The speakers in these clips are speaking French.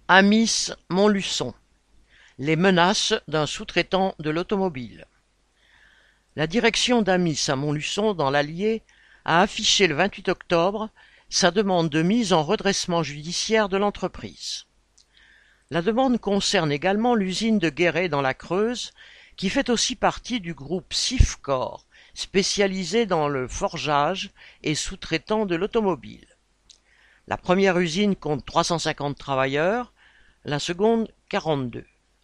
Amis Montluçon: les menaces d'un sous-traitant de l'automobile. La direction d'Amis à Montluçon, dans l'Allier, a affiché le 28 octobre sa demande de mise en redressement judiciaire de l'entreprise. La demande concerne également l'usine de Guéret dans la Creuse, qui fait aussi partie du groupe Sifcor, spécialisé dans le forgeage et sous-traitant de l'automobile. La première usine compte 350 travailleurs, la seconde 42.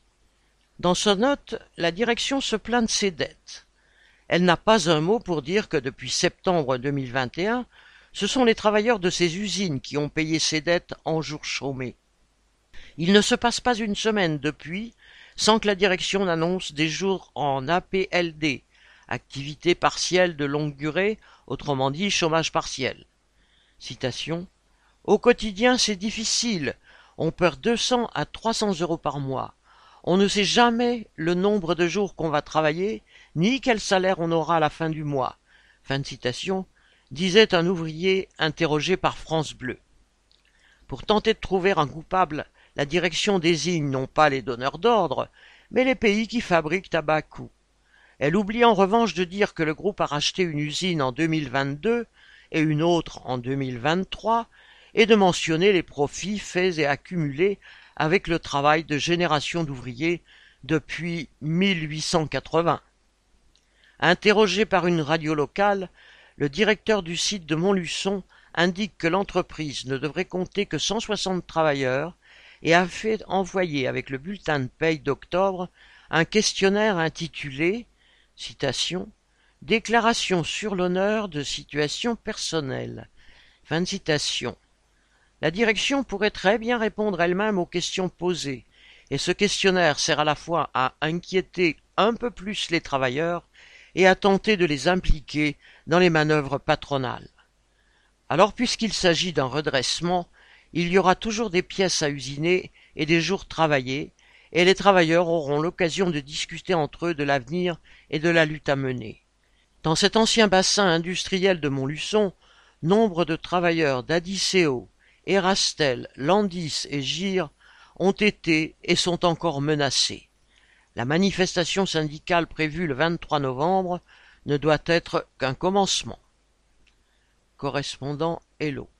Dans sa note, la direction se plaint de ses dettes. Elle n'a pas un mot pour dire que depuis septembre 2021, ce sont les travailleurs de ces usines qui ont payé ces dettes en jours chômés. Il ne se passe pas une semaine depuis sans que la direction n'annonce des jours en APLD, activité partielle de longue durée, autrement dit chômage partiel. Citation: au quotidien, c'est difficile. On perd 200 à 300 € par mois. On ne sait jamais le nombre de jours qu'on va travailler, ni quel salaire on aura à la fin du mois. Fin de citation, disait un ouvrier interrogé par France Bleu. Pour tenter de trouver un coupable, la direction désigne non pas les donneurs d'ordre, mais les pays qui fabriquent à bas coût. Elle oublie en revanche de dire que le groupe a racheté une usine en 2022 et une autre en 2023, et de mentionner les profits faits et accumulés avec le travail de générations d'ouvriers depuis 1880. Interrogé par une radio locale, le directeur du site de Montluçon indique que l'entreprise ne devrait compter que 160 travailleurs et a fait envoyer avec le bulletin de paye d'octobre un questionnaire intitulé, citation, « Déclaration sur l'honneur de situation personnelle ». Fin de citation. La direction pourrait très bien répondre elle-même aux questions posées, et ce questionnaire sert à la fois à inquiéter un peu plus les travailleurs et à tenter de les impliquer dans les manœuvres patronales. Alors, puisqu'il s'agit d'un redressement, il y aura toujours des pièces à usiner et des jours travaillés, et les travailleurs auront l'occasion de discuter entre eux de l'avenir et de la lutte à mener. Dans cet ancien bassin industriel de Montluçon, nombre de travailleurs d'Adiceo, Erastel, Landis et Gir ont été et sont encore menacés. La manifestation syndicale prévue le 23 novembre ne doit être qu'un commencement. Correspondant Hello.